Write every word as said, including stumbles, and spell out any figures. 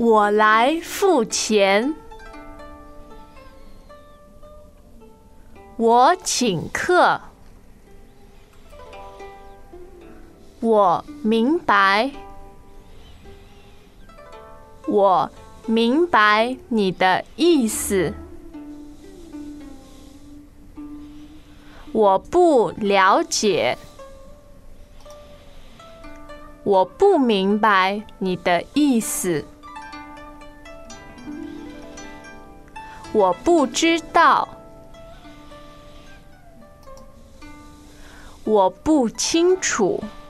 我来付钱。我请客。我明白。我明白你的意思。我不了解。我不明白你的意思。我不知道。我不清楚。